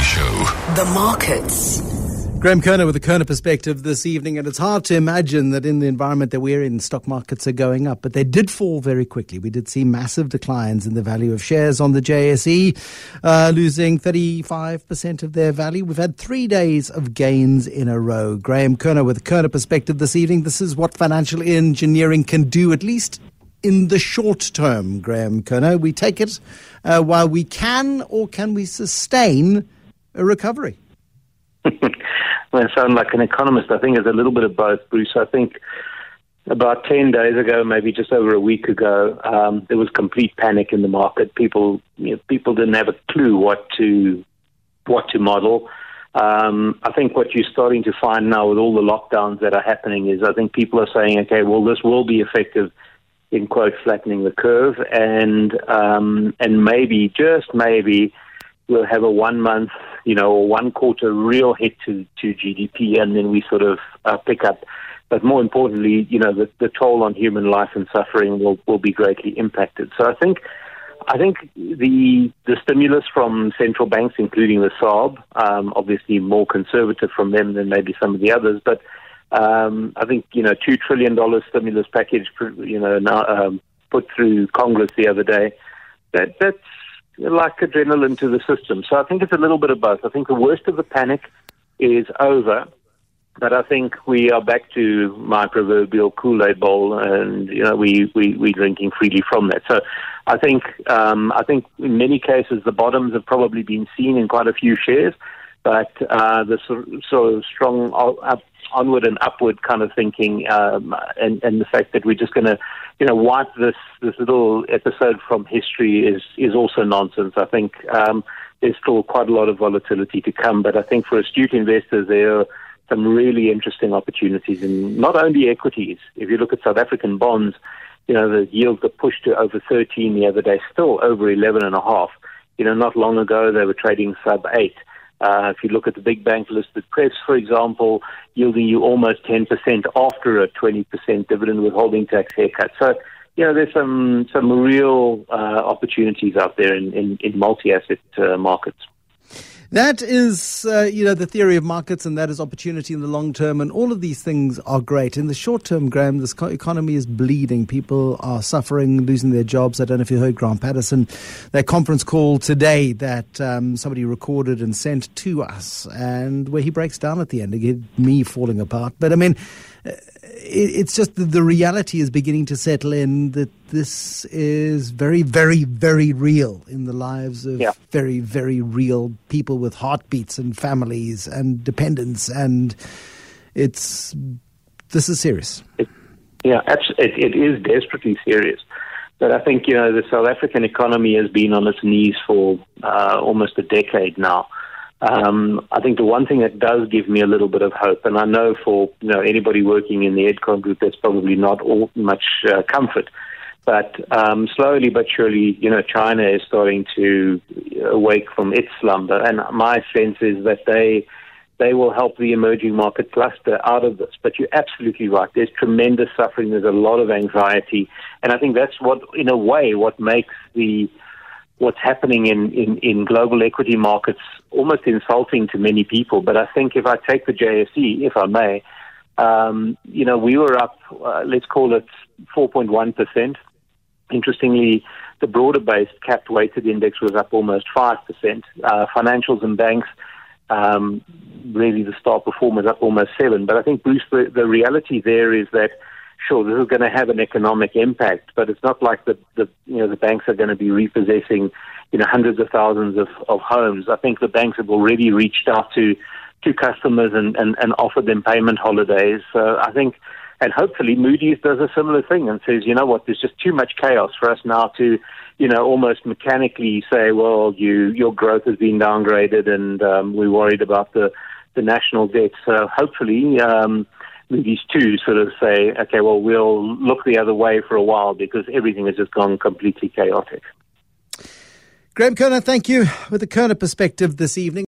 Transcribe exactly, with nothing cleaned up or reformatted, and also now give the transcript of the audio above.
Show. The markets. Graham Kerner with the Kerner Perspective this evening, and it's hard to imagine that in the environment that we're in, stock markets are going up, but they did fall very quickly. We did see massive declines in the value of shares on the J S E, uh, losing thirty-five percent of their value. We've had three days of gains in a row. Graham Kerner with the Kerner Perspective this evening. This is what financial engineering can do, at least in the short term, Graham Kerner. We take it uh, while we can, or can we sustain a recovery? Well, I sound like an economist. I think it's a little bit of both, Bruce. I think about ten days ago, maybe just over a week ago, um, there was complete panic in the market. People, you know, people didn't have a clue what to what to model. Um, I think what you're starting to find now with all the lockdowns that are happening is I think people are saying, okay, well, this will be effective in, quote, flattening the curve, and um, and maybe, just maybe, we'll have a one month, you know, or one quarter real hit to, to G D P, and then we sort of uh, pick up. But more importantly, you know, the, the toll on human life and suffering will, will be greatly impacted. So I think I think the the stimulus from central banks, including the S A R B, um, obviously more conservative from them than maybe some of the others, but um, I think, you know, two trillion dollars stimulus package, you know, now, um, put through Congress the other day, that that's like adrenaline to the system. So I think it's a little bit of both. I think the worst of the panic is over, but I think we are back to my proverbial Kool-Aid bowl, and you know we we we're drinking freely from that. So I think um, I think in many cases the bottoms have probably been seen in quite a few shares, but uh, the sort of, sort of strong up, onward and upward kind of thinking, um, and and the fact that we're just going to, you know, wipe this this little episode from history is is also nonsense. I think um, there's still quite a lot of volatility to come, but I think for astute investors there are some really interesting opportunities in not only equities. If you look at South African bonds, you know, the yields are pushed to over thirteen the other day, still over eleven and a half. You know, not long ago they were trading sub eight. Uh, if you look at the big bank listed press, for example, yielding you almost ten percent after a twenty percent dividend withholding tax haircut. So, you know, there's some some real uh, opportunities out there in, in, in multi-asset uh, markets. That is, uh, you know, the theory of markets, and that is opportunity in the long term, and all of these things are great. In the short term, Graham, this economy is bleeding. People are suffering, losing their jobs. I don't know if you heard Grant Patterson, that conference call today that um, somebody recorded and sent to us, and where he breaks down at the end, again, me falling apart. But, I mean, it's just that the reality is beginning to settle in, that this is very, very, very real in the lives of yeah. very, very real people with heartbeats and families and dependents, and it's this is serious. It, yeah, it, it is desperately serious. But I think, you know, the South African economy has been on its knees for uh, almost a decade now. Um, I think the one thing that does give me a little bit of hope, and I know for, you know, anybody working in the Edcon group, that's probably not all much uh, comfort, but um, slowly but surely, you know, China is starting to awake from its slumber, and my sense is that they they will help the emerging market cluster out of this. But you're absolutely right. There's tremendous suffering. There's a lot of anxiety, and I think that's what, in a way, what makes the what's happening in, in, in global equity markets almost insulting to many people. But I think if I take the J S E, if I may, um, you know, we were up, uh, let's call it four point one percent. Interestingly, the broader-based capped-weighted index was up almost five percent. Uh, financials and banks, um, really the star performers, up almost seven. But I think, Bruce, the, the reality there is that, sure, this is going to have an economic impact, but it's not like the, the you know the banks are going to be repossessing, you know, hundreds of thousands of, of homes. I think the banks have already reached out to to customers and, and, and offered them payment holidays. So I think, and hopefully Moody's does a similar thing and says, you know what, there's just too much chaos for us now to, you know, almost mechanically say, well, you your growth has been downgraded, and um, we're worried about the, the national debt. So hopefully um, Moody's too sort of say, okay, well, we'll look the other way for a while because everything has just gone completely chaotic. Graham Kerner, thank you with the Kerner Perspective this evening.